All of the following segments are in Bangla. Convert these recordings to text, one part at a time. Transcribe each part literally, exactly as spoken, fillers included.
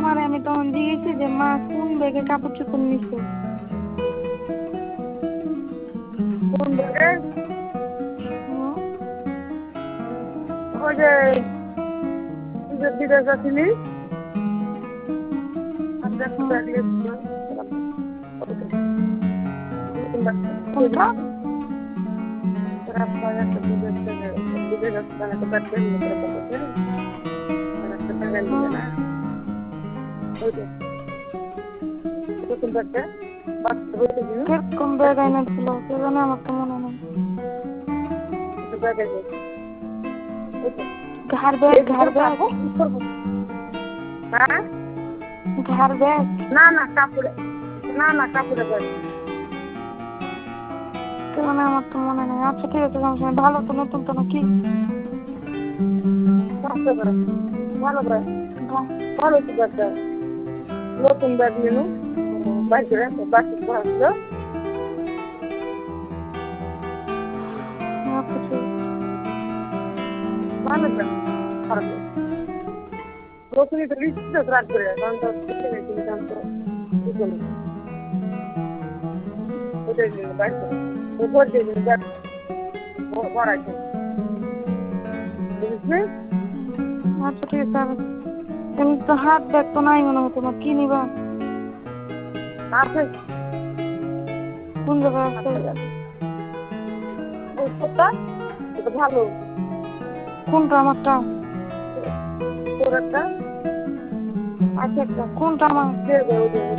মারে আমি তখন জিজ্ঞেসি যে মা কোন ব্যাগে কাপড় চোপড় নিছো? কোন ব্যাগে? হুম। ওই যে তুই যে বিদেশ যাচ্ছিলি কোনটা? কিরকম ব্যাগ এনেছিল কে জানে, আমার তো মনে নেই। ঘাড় ব্যাগ, ঘাড় ব্যাগ, হ্যাঁ ঘাড় ব্যাগ। না না কাপড়ে, না না কাপড়ে ব্যাগ। কে জানে, আমার তো মনে নেই। আচ্ছা ঠিক আছে, সমস্যা নেই। ভালো তো, নতুন তো নাকি? ভালো ব্যাগ, ভালো তো ব্যাগটা। নতুন ব্যাগ নিল বাইরে বাকি পড়াছিল। আচ্ছা ঠিক। ভালো ব্যাগ, খারাপ ব্যাগ। নতুনই তো লিখছি তো রাত করে, কারণ তো লিখে নিয়েছি কারণ তো লিখে নিই। ওটাই নিল বাইরে করে ভোর দিয়ে দিল ব্যাগ পড়াইছে, বুঝলি? আচ্ছা ঠিক আছে। কিন্তু হাত ব্যাগ তো নাই মনে হয় তোমার, কি নিবা? আছে কোন জায়গায় আছে? ওই ছোটটা এটা ভালো। কোনটা? আমারটা? তোর একটা আছে একটা কোনটা আমার? দেবে ওই যে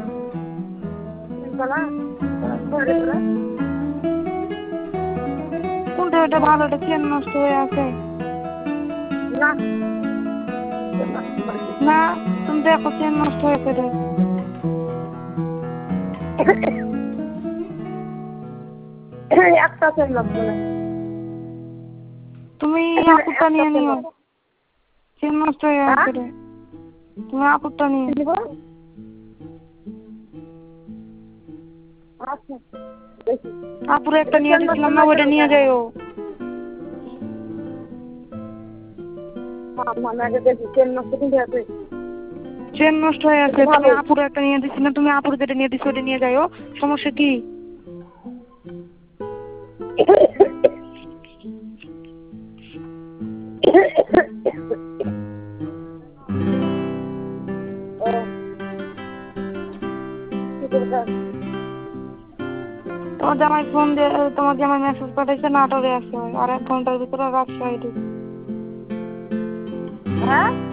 ঘরে তোরা কোনটা? এটা ভালো, এটা চেন নষ্ট হয়ে আছে। না না তুমি দেখো, চেন নষ্ট হয়েছে রে। একটা চেন লাগবে না, তুমি আপুরটা নিয়ে নিও, চেন নষ্ট হয়ে আছে রে। তুমি আপুরটা নিয়ে আপুরে একটা নিয়ে দিয়েছিলাম না, ওইটা নিয়ে যাইও। চেন নষ্ট হয়ে আছে, তুমি আপুরে একটা নিয়ে দিচ্ছি না, তুমি আপুরে যেটা নিয়ে দিচ্ছ ওটা নিয়ে যাইও। সমস্যা কি? তোমার জামাই ফোন দিয়ে, তোমার জামাই মেসেজ পাঠাইছে নাটোরে আসতে হয়, আর এক ঘন্টার ভিতরে রাজশাহী। হ্যাঁ